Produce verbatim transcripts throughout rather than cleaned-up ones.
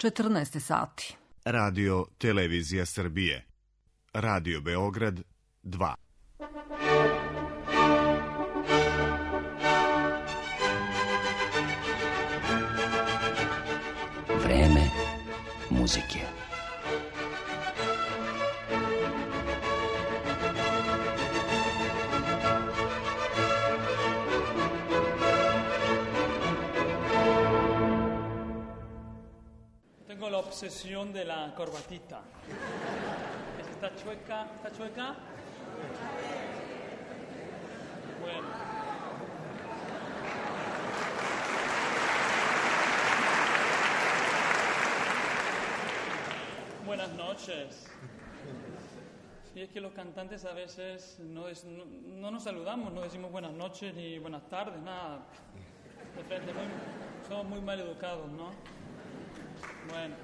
četrnaest sati. Radio Televizija Srbije. Radio Beograd dva. Vreme muzike. Tengo la obsesión de la corbatita. ¿Está chueca? ¿Está chueca? Bueno. Buenas noches. Sí, es que los cantantes a veces no, es, no, no nos saludamos, no decimos buenas noches ni buenas tardes, nada. De frente, muy, somos muy mal educados, ¿no? Bueno.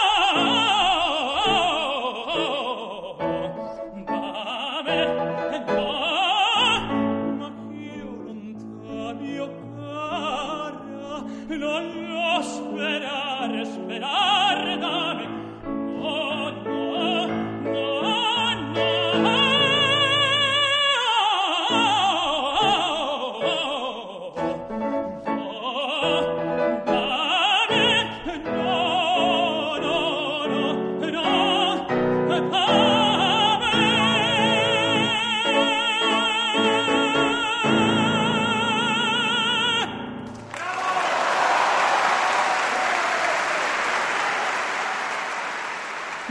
Dame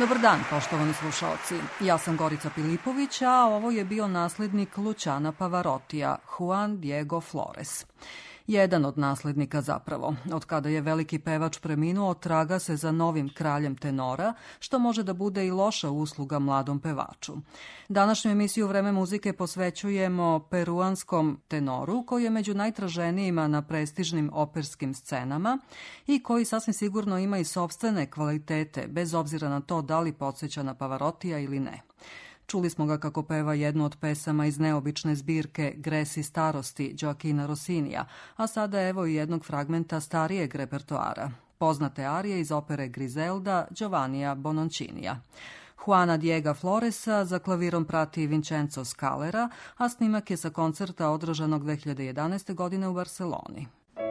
Dobar dan, poštovani slušalci. Ja sam Gorica Pilipović, a ovo je bio naslednik Luciana Pavarotija, Juan Diego Flores. Jedan od naslednika zapravo. Od kada je veliki pevač preminuo, traga se za novim kraljem tenora, što može da bude i loša usluga mladom pevaču. Današnju emisiju Vreme muzike posvećujemo peruanskom tenoru, koji je među najtraženijima na prestižnim operskim scenama i koji sasvim sigurno ima i sopstvene kvalitete, bez obzira na to da li podsjeća na Pavarotija ili ne. Čuli smo ga kako peva jednu od pesama iz neobične zbirke Gresi starosti Gioachina Rossinija, a sada evo i jednog fragmenta starijeg repertoara, poznate arije iz opere Griselda Giovannija Bononcinija. Juana Diega Floresa za klavirom prati Vincenzo Scalera, a snimak je sa koncerta održanog dve hiljade jedanaeste. godine u Barseloni.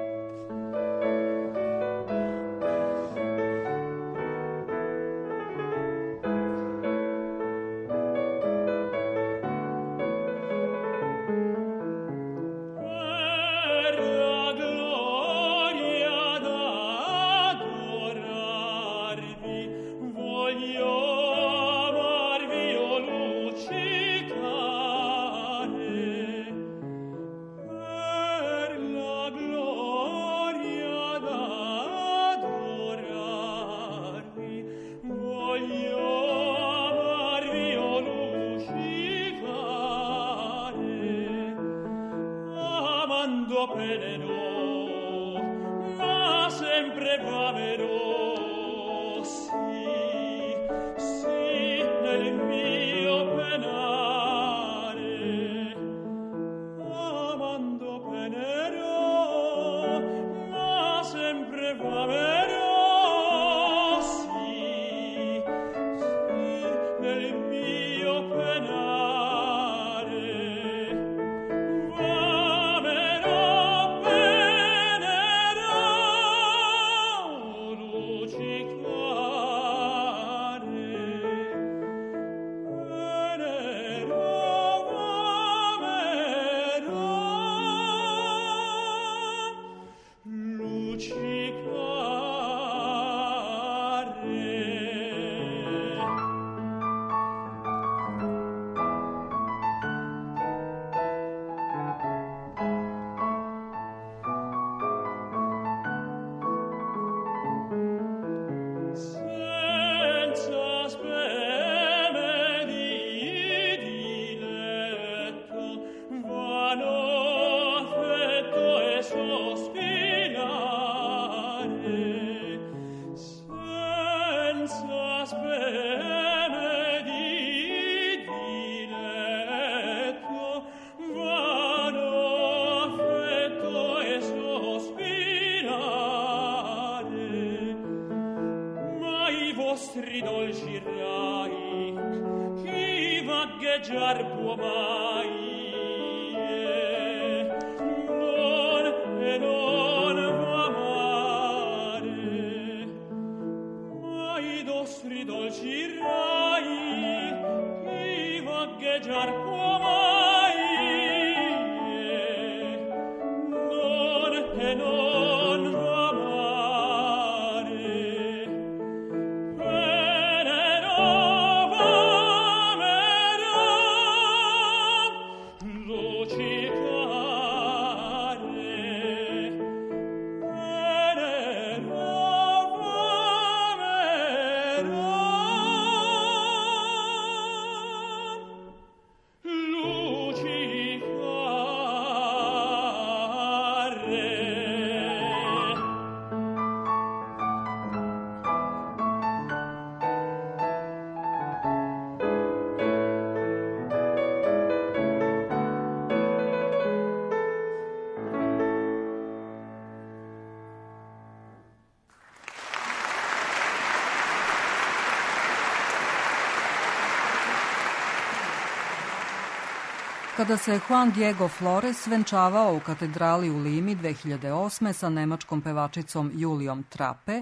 Kada se Juan Diego Flores venčavao u katedrali u Limi dve hiljade osme. sa nemačkom pevačicom Julijom Trape,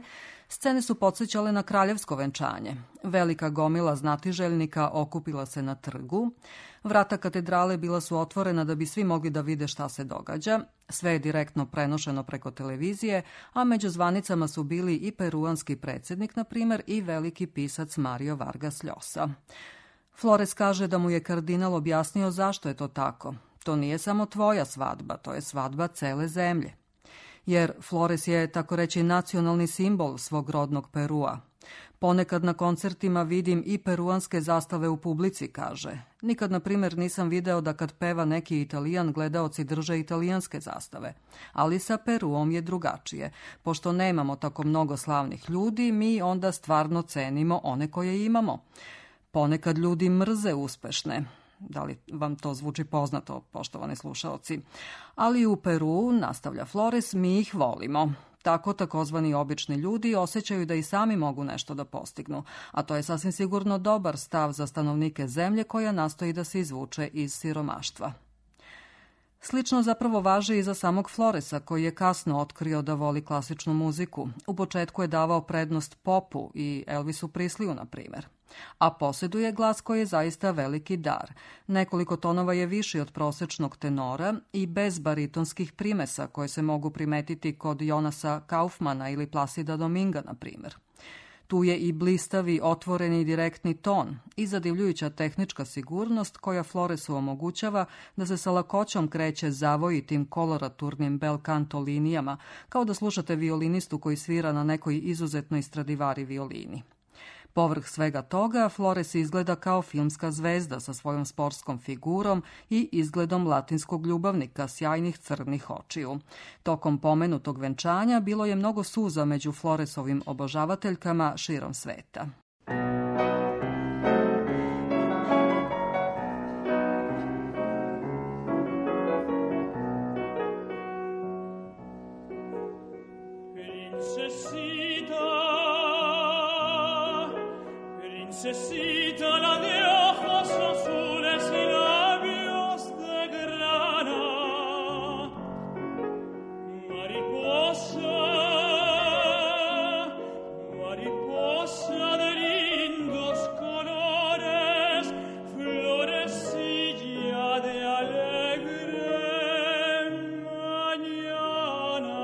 Scene su podsjećale na kraljevsko venčanje. Velika gomila znatiželjnika okupila se na trgu. Vrata katedrale bila su otvorena da bi svi mogli da vide šta se događa. Sve je direktno prenošeno preko televizije, a među zvanicama su bili i peruanski predsjednik, na primer, i veliki pisac Mario Vargas Llosa. Flores kaže da mu je kardinal objasnio zašto je to tako. To nije samo tvoja svadba, to je svadba cele zemlje. Jer Flores je, tako reći, nacionalni simbol svog rodnog Perua. Ponekad na koncertima vidim i peruanske zastave u publici, kaže. Nikad, na primjer, nisam video da kad peva neki Italijan, gledaoci drže italijanske zastave. Ali sa Peruom je drugačije. Pošto nemamo tako mnogo slavnih ljudi, mi onda stvarno cenimo one koje imamo. Ponekad ljudi mrze uspešne. Da li vam to zvuči poznato, poštovani slušaoci? Ali u Peru, nastavlja Flores, mi ih volimo. Tako takozvani obični ljudi osjećaju da i sami mogu nešto da postignu, a to je sasvim sigurno dobar stav za stanovnike zemlje koja nastoji da se izvuče iz siromaštva. Slično zapravo važi i za samog Floresa, koji je kasno otkrio da voli klasičnu muziku. U početku je davao prednost popu i Elvisu Presliju, na primjer. A posjeduje glas koji je zaista veliki dar. Nekoliko tonova je viši od prosečnog tenora i bez baritonskih primesa koje se mogu primetiti kod Jonasa Kaufmana ili Plasida Dominga, na primjer. Tu je i blistavi, otvoreni direktni ton i zadivljujuća tehnička sigurnost koja Floresu omogućava da se sa lakoćom kreće zavojitim koloraturnim bel canto linijama, kao da slušate violinistu koji svira na nekoj izuzetnoj Stradivari violini. Povrh svega toga, Flores izgleda kao filmska zvezda sa svojom sportskom figurom i izgledom latinskog ljubavnika sjajnih crnih očiju. Tokom pomenutog venčanja bilo je mnogo suza među Floresovim obožavateljkama širom sveta. Necesita la de ojos azules y labios de grana, mariposa, mariposa de lindos colores, florecilla de alegre mañana.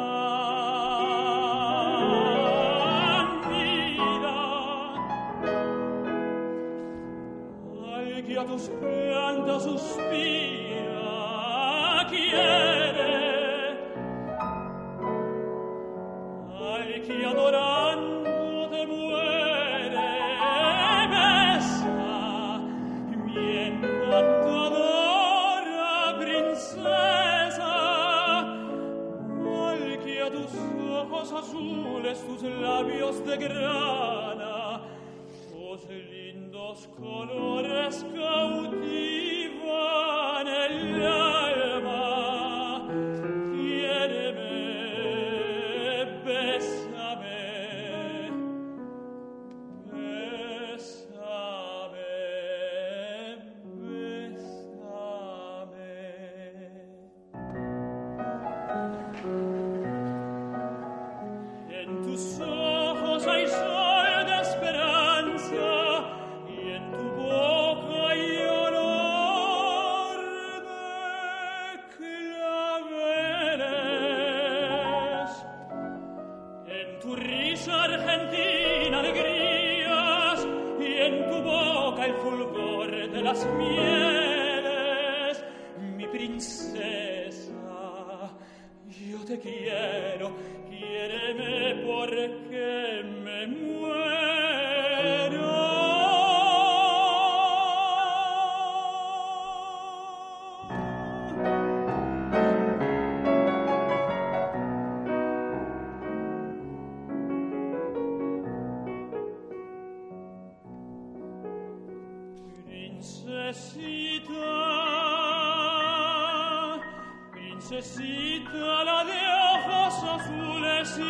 Que a tus plantas suspira, quiere, al que adorando te muere, besa, mi encantadora princesa, al que a tus ojos azules, tus labios de grana, tus lindos colores cautivan el alma. Quiéreme, bésame, bésame, bésame. En tus ojos hay sol de esperanza, y en tu boca hay olor de claveles. En tu risa argentina alegrías, y en tu boca el fulgor de las mieles. Mi princesa, yo te quiero, quiéreme porque me muero. Princesita, princesita, la de ojos azules y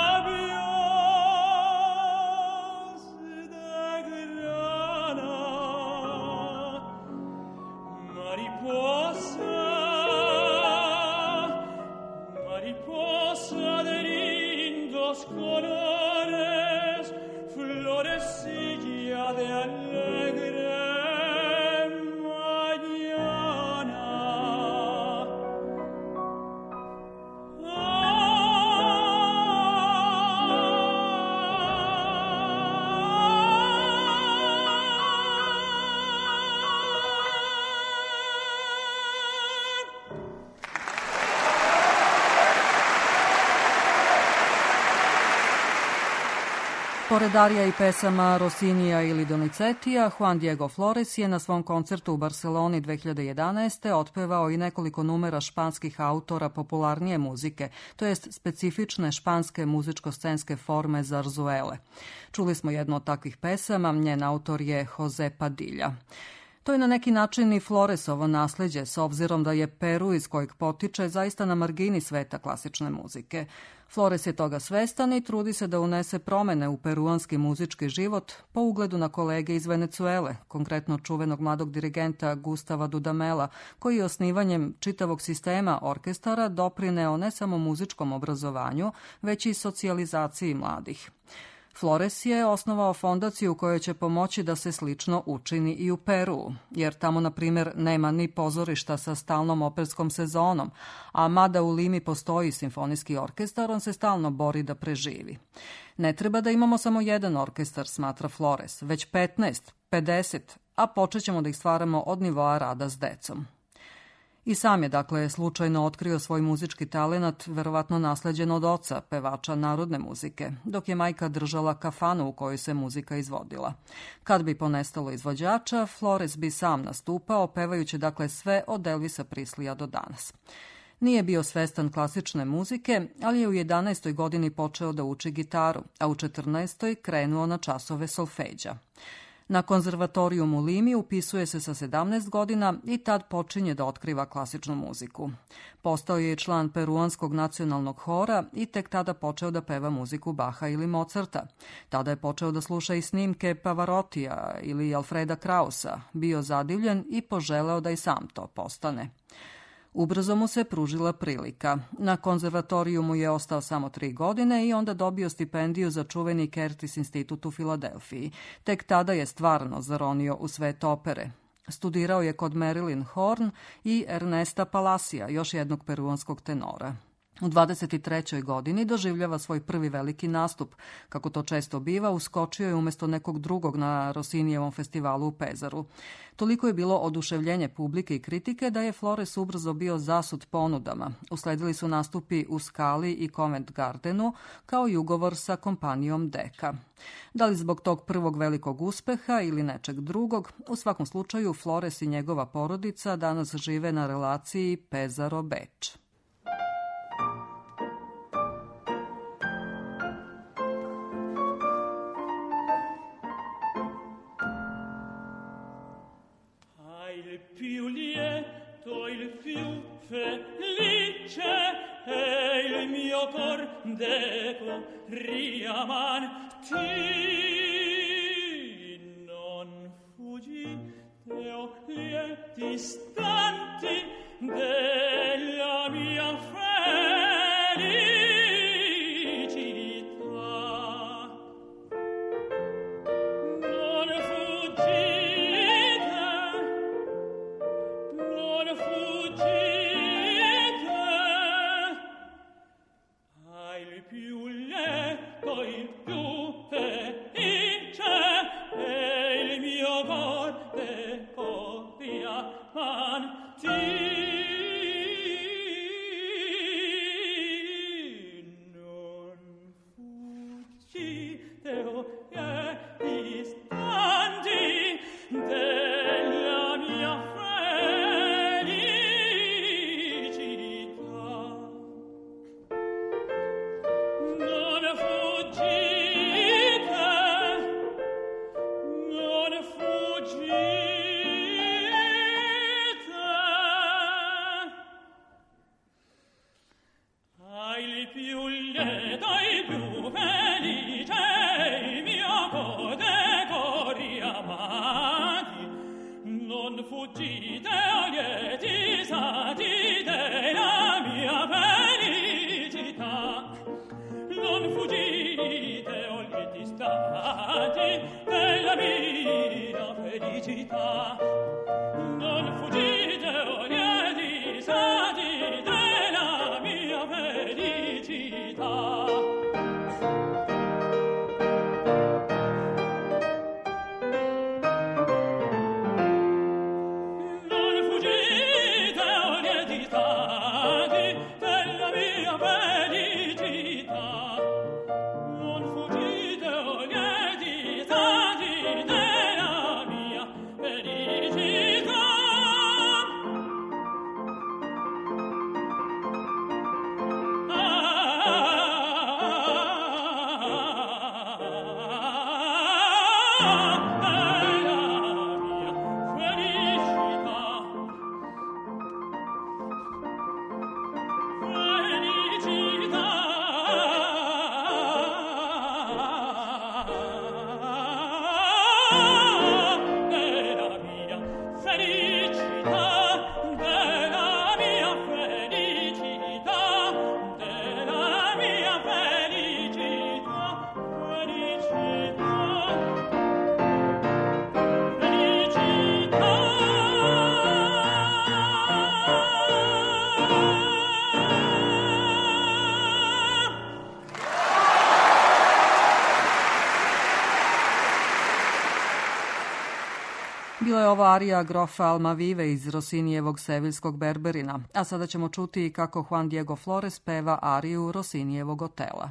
labios de grana, mariposa, mariposa de lindos colores. Pored arija i pesama Rossinija ili Donizetija, Juan Diego Flores je na svom koncertu u Barceloni dve hiljade jedanaeste. otpevao i nekoliko numera španskih autora popularnije muzike, to jest specifične španske muzičko-scenske forme zarzuele. Čuli smo jednu od takvih pesama, njen autor je Jose Padilla. To je na neki način i Floresovo nasleđe, s obzirom da je Peru iz kojeg potiče zaista na margini sveta klasične muzike. Flores je toga svestan i trudi se da unese promene u peruanski muzički život po ugledu na kolege iz Venecuele, konkretno čuvenog mladog dirigenta Gustava Dudamela, koji je osnivanjem čitavog sistema orkestara doprineo ne samo muzičkom obrazovanju, već i socijalizaciji mladih. Flores je osnovao fondaciju koja će pomoći da se slično učini i u Peru, jer tamo, na primjer, nema ni pozorišta sa stalnom operskom sezonom, a mada u Limi postoji simfonijski orkestar, on se stalno bori da preživi. Ne treba da imamo samo jedan orkestar, smatra Flores, već petnaest, pedeset, a počet ćemo da ih stvaramo od nivoa rada s decom. I sam je, dakle, slučajno otkrio svoj muzički talenat, verovatno nasleđen od oca, pevača narodne muzike, dok je majka držala kafanu u kojoj se muzika izvodila. Kad bi ponestalo izvođača, Flores bi sam nastupao, pevajući, dakle, sve od Elvisa Prislija do danas. Nije bio svestan klasične muzike, ali je u jedanaestoj godini počeo da uči gitaru, a u četrnaestoj krenuo na časove solfeđa. Na konzervatorijum u Limi upisuje se sa sedamnaest godina i tad počinje da otkriva klasičnu muziku. Postao je član peruanskog nacionalnog hora i tek tada počeo da peva muziku Baha ili Mozarta. Tada je počeo da sluša i snimke Pavarotija ili Alfreda Krausa, bio zadivljen i poželeo da i sam to postane. Ubrzo mu se pružila prilika. Na konzervatorijumu je ostao samo tri godine i onda dobio stipendiju za čuveni Curtis institut u Filadelfiji. Tek tada je stvarno zaronio u svet opere. Studirao je kod Marilyn Horne i Ernesta Palacia, još jednog peruanskog tenora. U dvadeset trećoj godini doživljava svoj prvi veliki nastup. Kako to često biva, uskočio je umjesto nekog drugog na Rossinijevom festivalu u Pezaru. Toliko je bilo oduševljenje publike i kritike da je Flores ubrzo bio zasut ponudama. Usledili su nastupi u Skali i Covent Gardenu, kao i ugovor sa kompanijom Deka. Da li zbog tog prvog velikog uspeha ili nečeg drugog, u svakom slučaju Flores i njegova porodica danas žive na relaciji Pezaro-Beč. Più lieto, il più felice è il mio cor deco riamanti. Non fuggite, o lieti istanti della mia felicità. Non fuggite, fuggite, o lieti istanti della mia felicità. Non fuggite, o lieti istanti della mia felicità. Non fuggite, o lieti stati della mia felicità. Bila je ova arija grofa Almavive iz Rossinijevog Seviljskog Berberina, a sada ćemo čuti kako Juan Diego Flores peva ariju Rossinijevog Otela.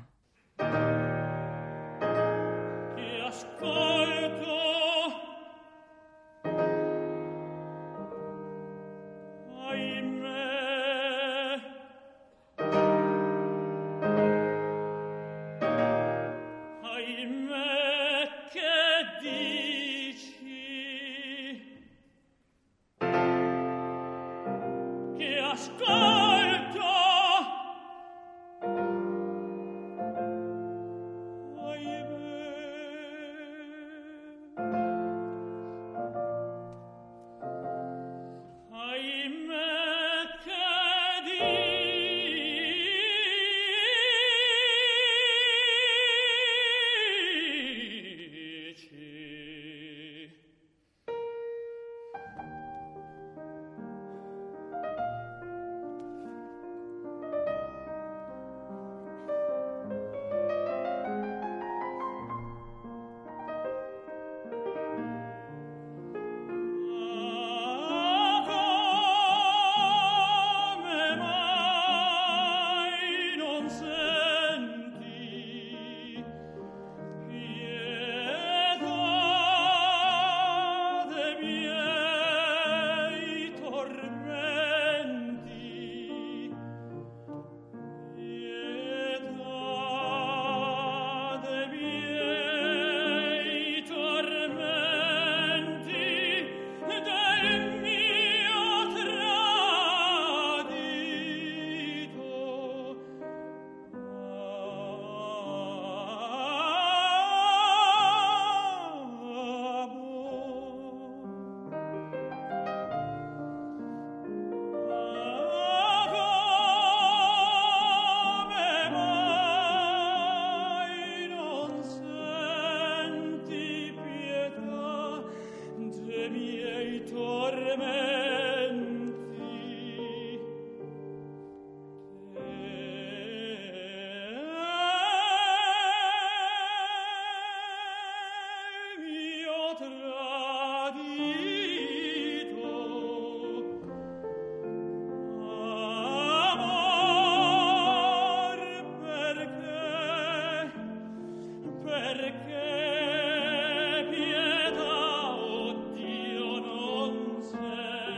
Perché pietà, oh Dio, non sei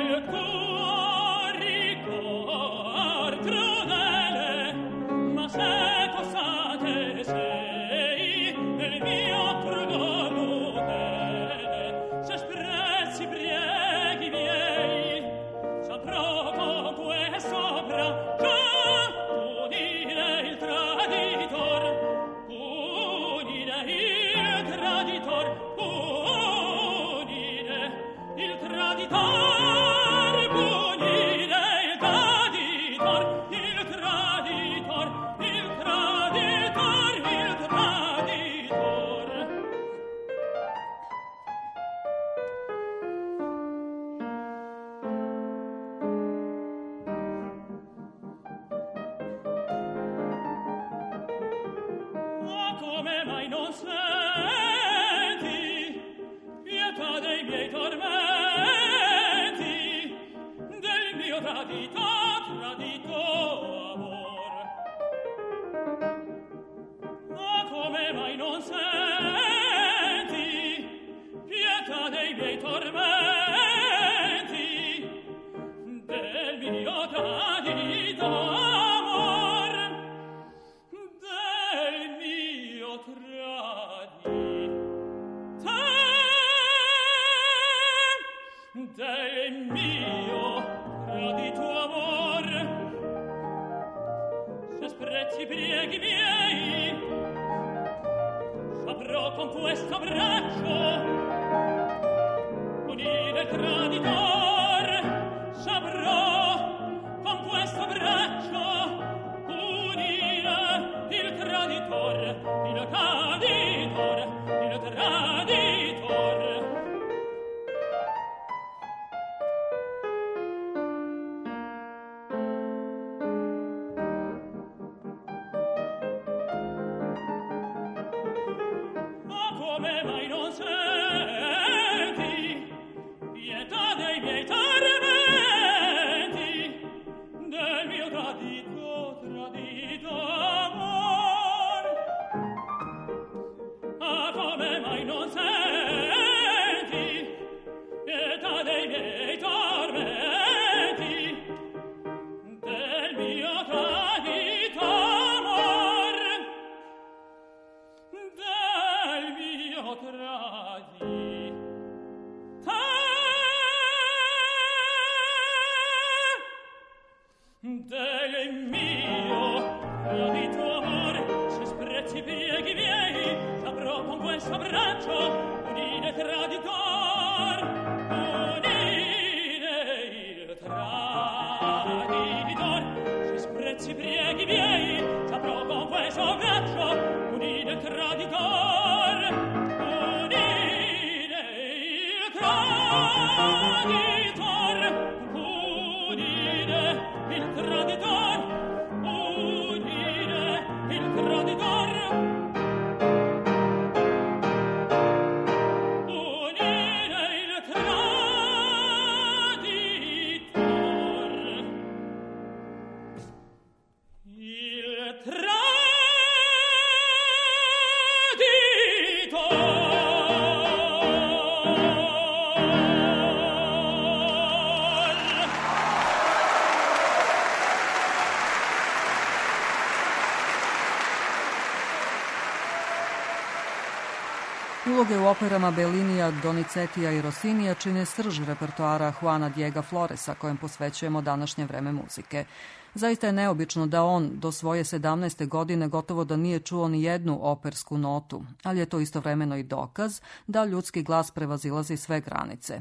Uloge u operama Bellinija, Donizetija i Rossinija čine srž repertoara Juana Diega Floresa, kojem posvećujemo današnje vreme muzike. Zaista je neobično da on do svoje sedamnaeste godine gotovo da nije čuo ni jednu opersku notu, ali je to istovremeno i dokaz da ljudski glas prevazilazi sve granice.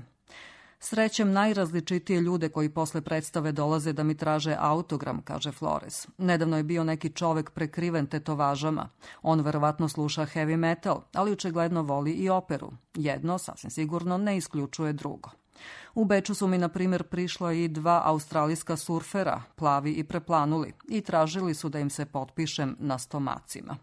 Srećem najrazličitije ljude koji posle predstave dolaze da mi traže autogram, kaže Flores. Nedavno je bio neki čovek prekriven tetovažama. On verovatno sluša heavy metal, ali očigledno voli i operu. Jedno, sasvim sigurno, ne isključuje drugo. U Beču su mi, na primjer, prišla i dva australijska surfera, plavi i preplanuli, i tražili su da im se potpišem na stomacima.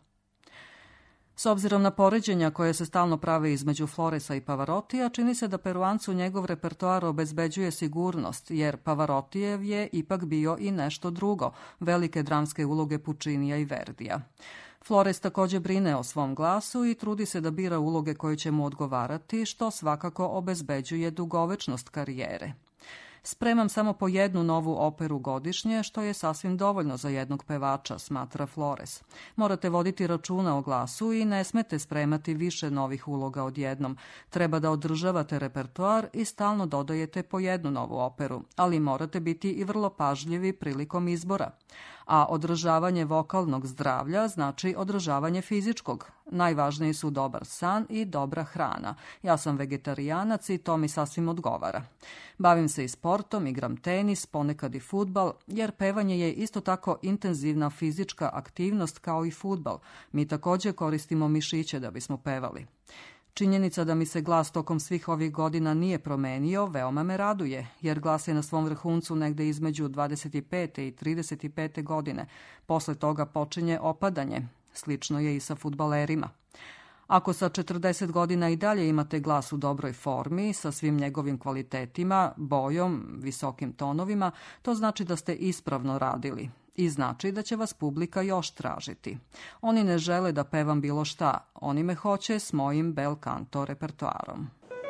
S obzirom na poređenja koje se stalno prave između Floresa i Pavarotija, čini se da Peruancu njegov repertoar obezbeđuje sigurnost, jer Pavarotijev je ipak bio i nešto drugo, velike dramske uloge Puccinija i Verdija. Flores također brine o svom glasu i trudi se da bira uloge koje će mu odgovarati, što svakako obezbeđuje dugovečnost karijere. Spremam samo po jednu novu operu godišnje, što je sasvim dovoljno za jednog pevača, smatra Flores. Morate voditi računa o glasu i ne smete spremati više novih uloga odjednom. Treba da održavate repertoar i stalno dodajete po jednu novu operu, ali morate biti i vrlo pažljivi prilikom izbora. A održavanje vokalnog zdravlja znači održavanje fizičkog. Najvažniji su dobar san i dobra hrana. Ja sam vegetarijanac i to mi sasvim odgovara. Bavim se i sportom, igram tenis, ponekad i fudbal, jer pevanje je isto tako intenzivna fizička aktivnost kao i fudbal. Mi također koristimo mišiće da bismo pevali. Činjenica da mi se glas tokom svih ovih godina nije promenio veoma me raduje, jer glas je na svom vrhuncu negde između dvadeset pete i trideset pete godine. Posle toga počinje opadanje. Slično je i sa fudbalerima. Ako sa četrdeset godina i dalje imate glas u dobroj formi, sa svim njegovim kvalitetima, bojom, visokim tonovima, to znači da ste ispravno radili. I znači da će vas publika još tražiti. Oni ne žele da pevam bilo šta, oni me hoće s mojim bel canto repertoarom.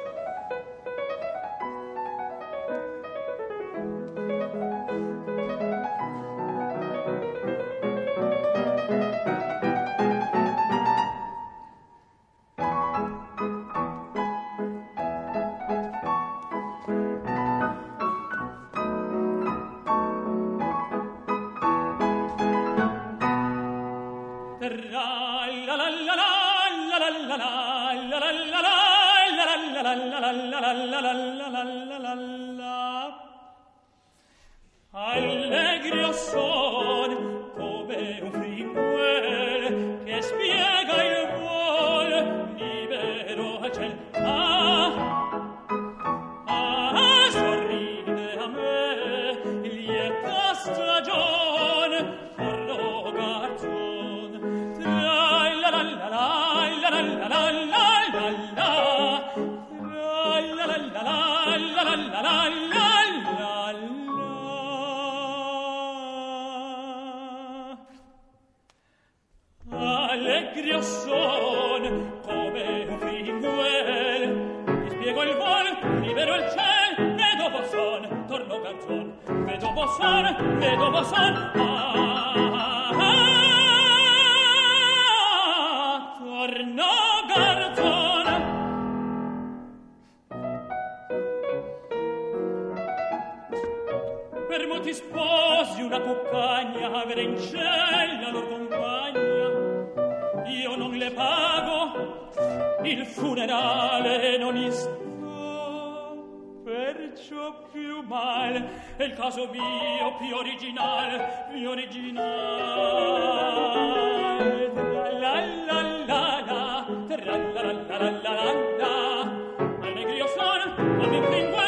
Allegro son come un fringuel che spiega il vol libero al ciel. Ah, ah, sorride a me lieta stagion porno garzon. Tra la la la la la la la la la la la la la la la la allegri son come un fringuel ti spiego il vol libero il ciel e dopo son torno canzon e dopo son e dopo son ah, ah, torno garzon per mo ti sposi una cuccagna grencella lor compagna io non le pago il funerale non sto perciò più mal è il caso mio più originale più originale la la la la la la la la la la allegri io sono come un fringuel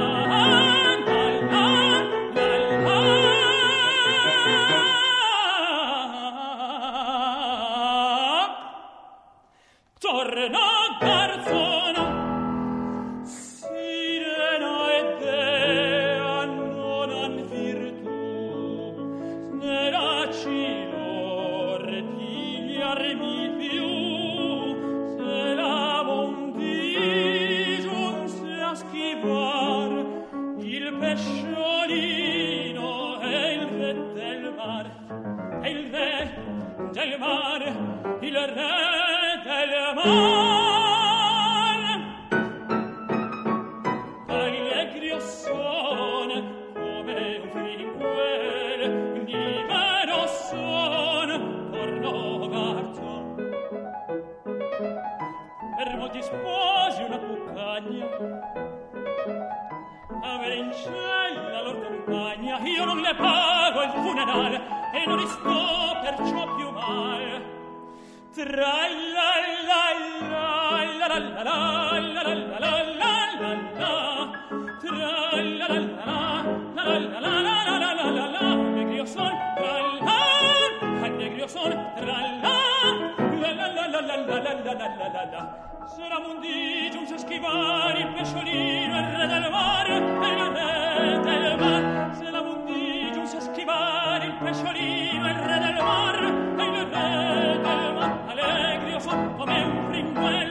torna garzona sirena e dea non han virtù nera cilor pigliarmi più se la mondigiun se a schivar il pesciolino e il re del mar e il re del mar il re del mar allegri son come un fringuel libero son torno garzon per mo ti sposi una cuccagna avere in cella lor compagna io non le pago il funerale e non li sto perciò più male tra la la la la la la la la la la la tra la la la la la la la la la la allegri son tra la allegri son tra la la la la la la la la la la la se la mondigiun sa schivare il pesciolino il re del mare il re del mar se la mondigiun sa schivare il pesciolino il re del mar il re del mar allegri io son come un fringuel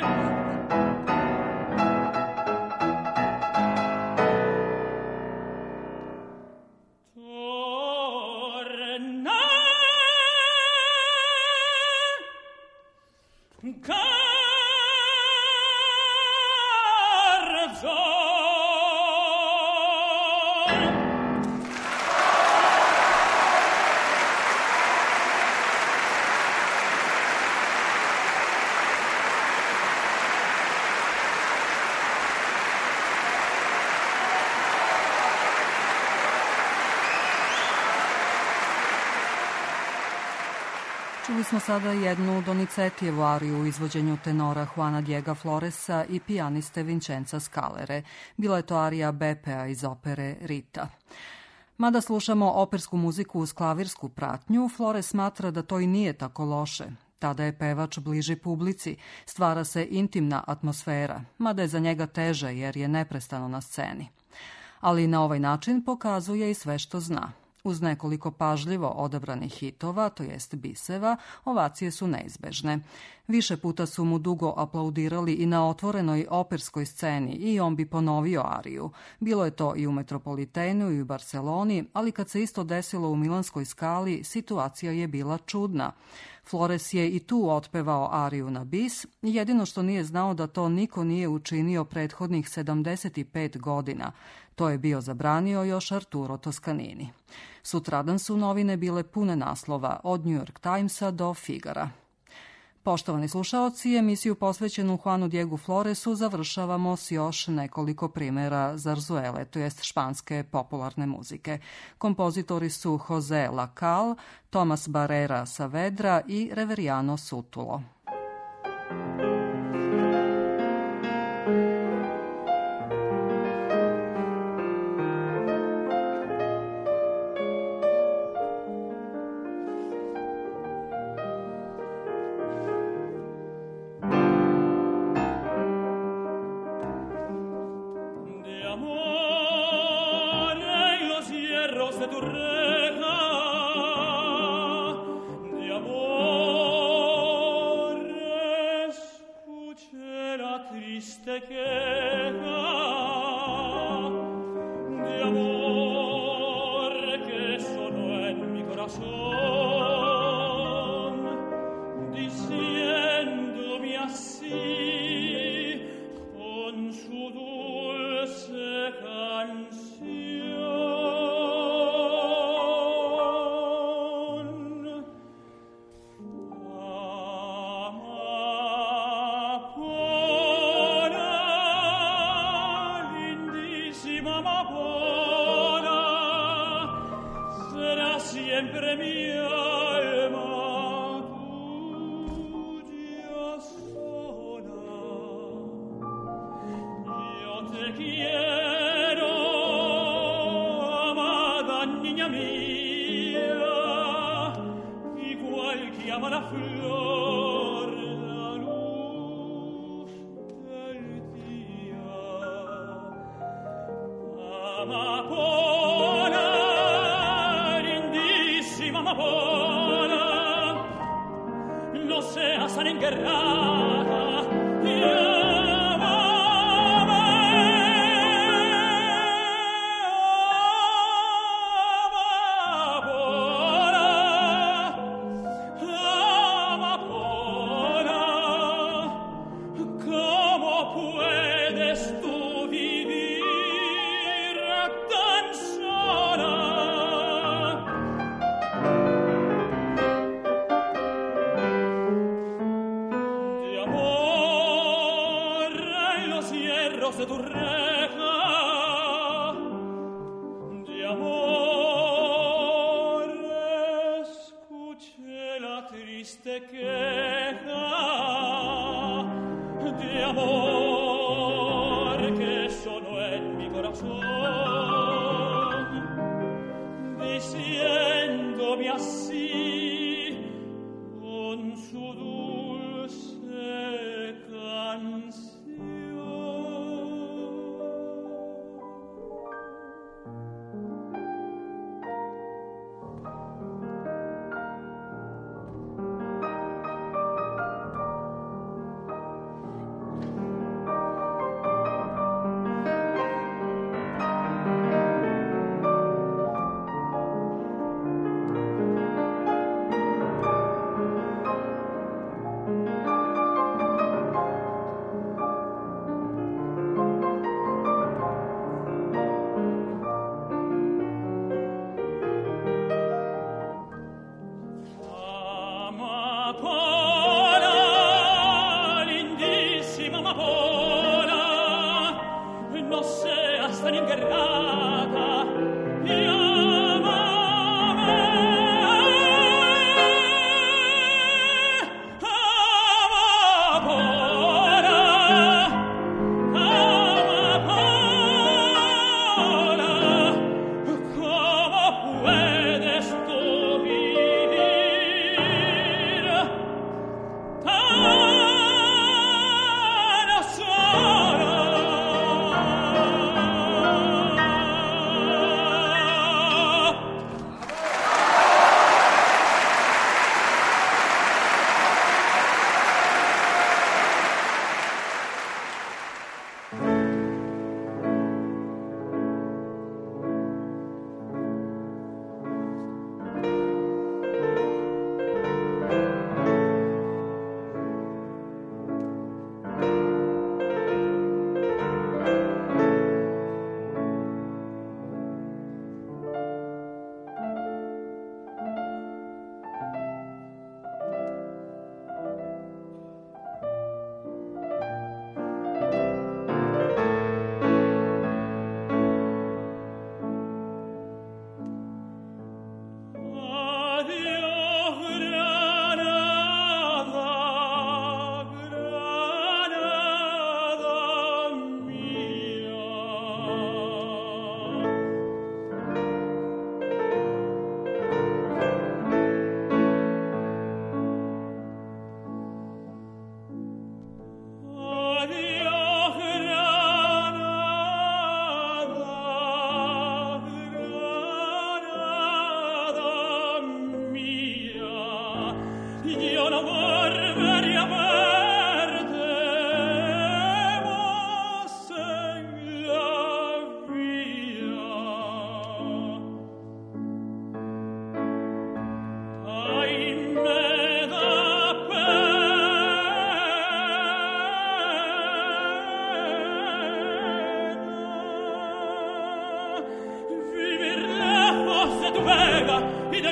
Čuli smo sada jednu Donicetijevu ariju u izvođenju tenora Juana Diega Floresa i pijaniste Vincenza Scalere. Bila je to arija Bepea iz opere Rita. Mada slušamo opersku muziku uz klavirsku pratnju, Flores smatra da to i nije tako loše. Tada je pevač bliži publici, stvara se intimna atmosfera, mada je za njega teže jer je neprestano na sceni. Ali na ovaj način pokazuje i sve što zna. Uz nekoliko pažljivo odabranih hitova, to jest biseva, ovacije su neizbežne. Više puta su mu dugo aplaudirali i na otvorenoj operskoj sceni i on bi ponovio ariju. Bilo je to i u Metropolitenu i u Barceloni, ali kad se isto desilo u Milanskoj Skali, situacija je bila čudna. Flores je i tu otpevao ariju na bis, jedino što nije znao da to niko nije učinio prethodnih sedamdeset pet godina. To je bio zabranio još Arturo Toscanini. Sutradan su novine bile pune naslova od New York Timesa do Figara. Poštovani slušaoci, emisiju posvećenu Juanu Diegu Floresu završavamo s još nekoliko primjera zarzuele, to jest španske popularne muzike. Kompozitori su Jose Lacal, Tomas Barrera Saavedra i Reveriano Sutulo.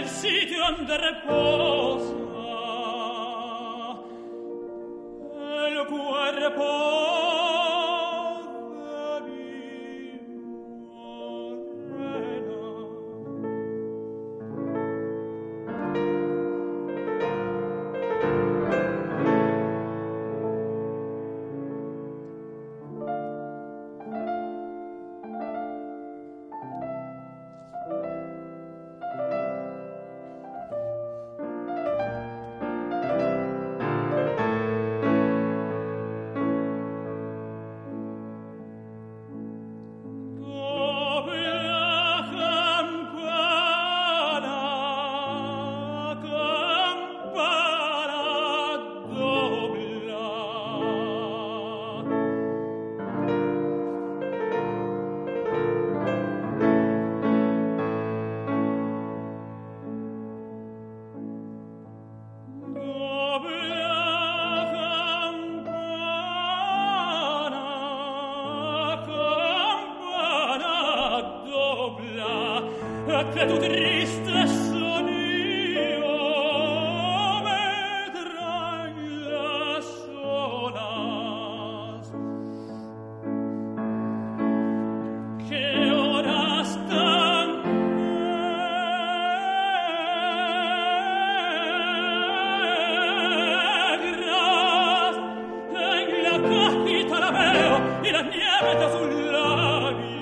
el sitio donde reposa el cuerpo che tu triste sonio me trae las olas che ora están negras en la cajita la veo y la nieve está sul labios.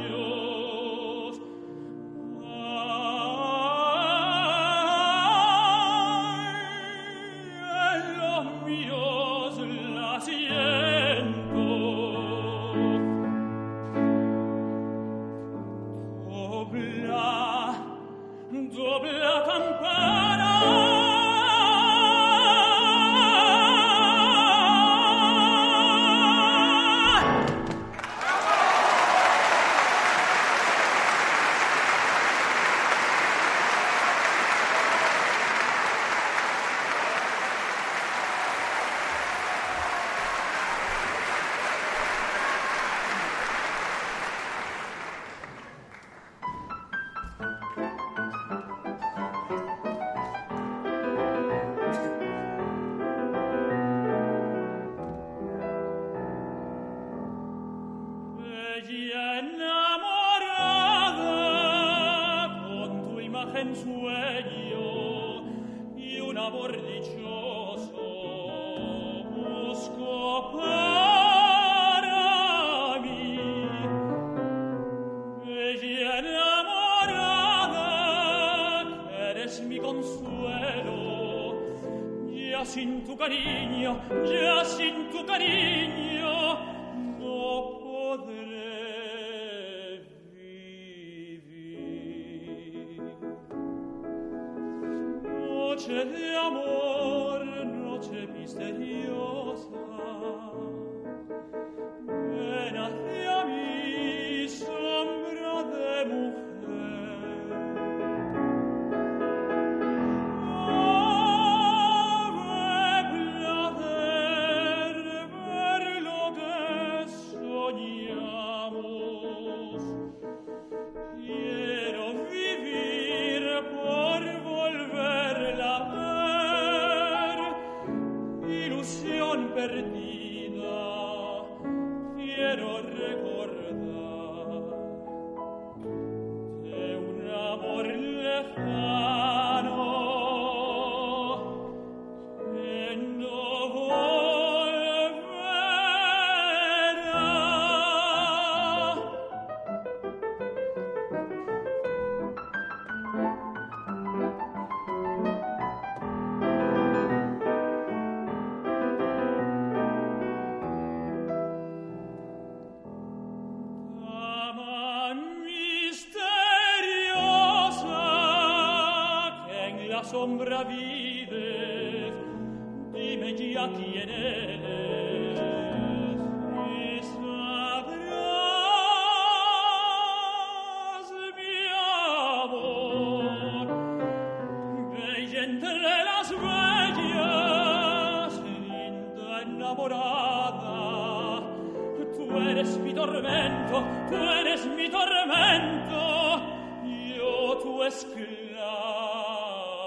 En sueño y un amor dichoso busco para mí. Bella enamorada, eres mi consuelo. Ya sin tu cariño, ya sin tu cariño, no podré. Noche de amor, noche misteriosa, ven hacia mí, sombra de mujer. Ave placer, ver lo que soñamos. Quiero vivir por volverla a ver, ilusión perdida, quiero recordar de un amor lejano que no volverá. Sombra vives, dime ya quién eres y sabrás mi amor. Bella entre las bellas, linda enamorada, tú eres mi tormento, tú eres mi tormento, yo tu esclava.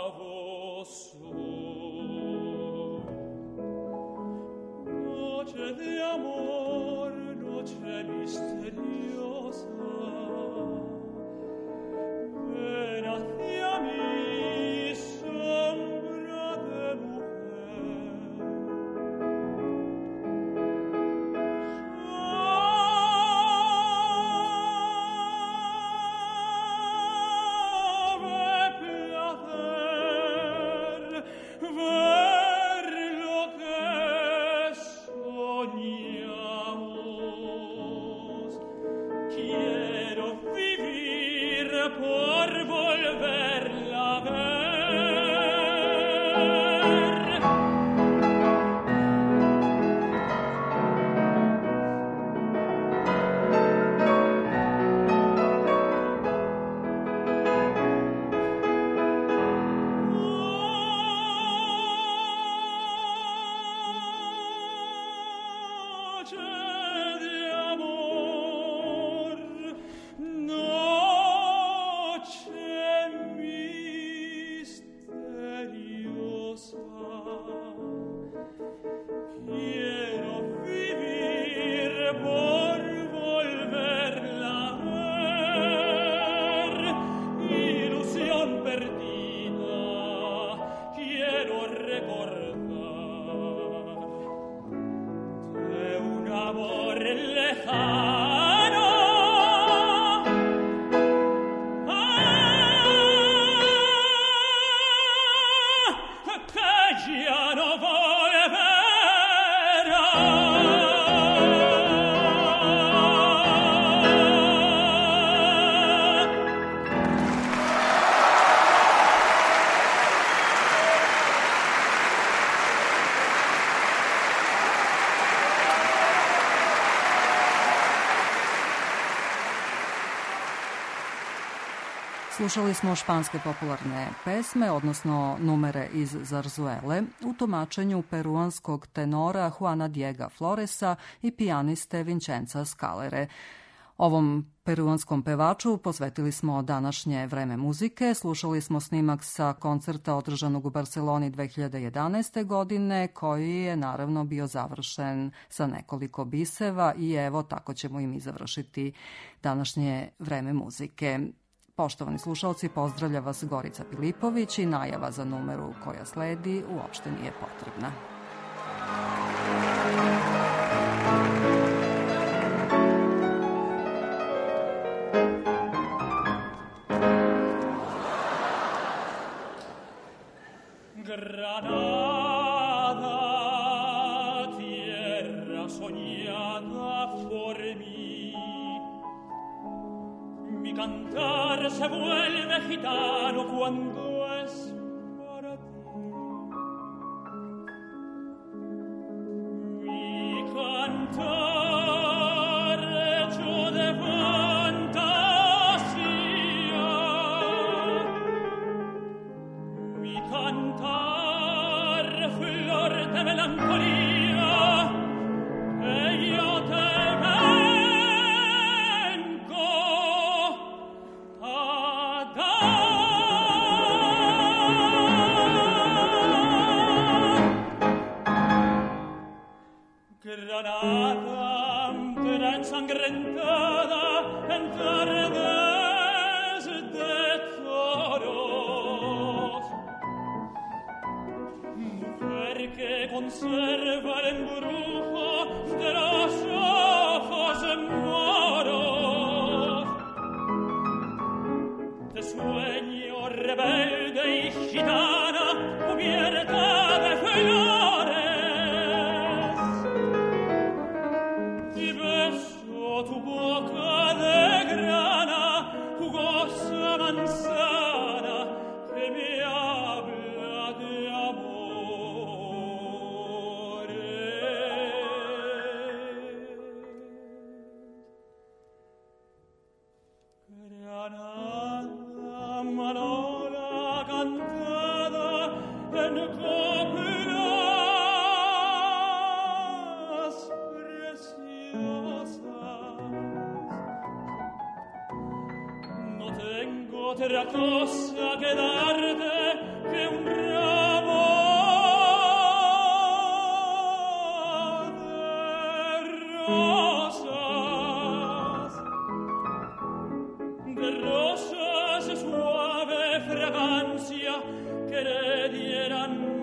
Slušali smo španske popularne pesme, odnosno numere iz Zarzuele, u tumačenju peruanskog tenora Juana Diega Floresa i pijaniste Vincenza Scalere. Ovom peruanskom pevaču posvetili smo današnje vreme muzike. Slušali smo snimak sa koncerta održanog u Barceloni dve hiljade jedanaeste. godine, koji je naravno bio završen sa nekoliko biseva i evo tako ćemo i mi završiti današnje vreme muzike. Poštovani slušalci, pozdravlja vas Gorica Pilipović i najava za numeru koja sledi uopšte nije potrebna. Granada, tierra soñada por mí, mi cantar se vuelve gitano cuando es para ti. Mi cantar hecho de fantasía, mi cantar flor de melancolía, que yo te vengo a dar. Granada, entera ensangrentada en tardes de toros, mujer que conserva el embrujo de los ojos moros, de sueño rebelde y gitana cubierta de flores, y beso tu boca de grana, jugosa manzana que me habla de amores. Granada, manola cantada en coplas preciosas, no tengo otra cosa que darte que un ramo de rosas, de rosas de suave fragancia que le dieran